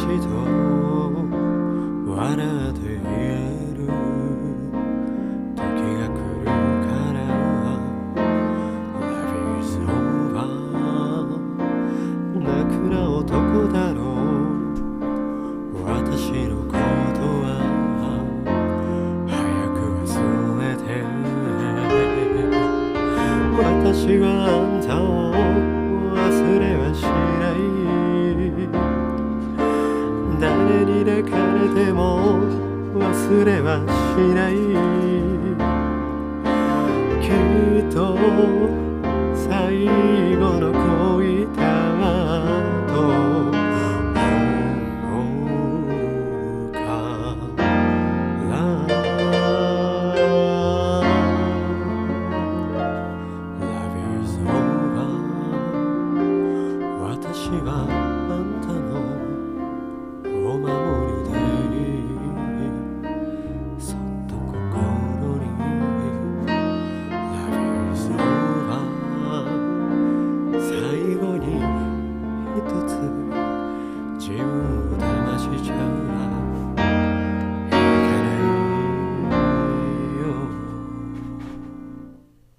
と笑って言える時が来るから Love is over 泣くな男だろう私のことは早く忘れて私はあんたを忘れはしない誰に抱かれても忘れはしないきっと最後の恋だと思うからLove is over 私はあんたのお守りでそっと心に Love is over 最後に一つ自分を騙しちゃ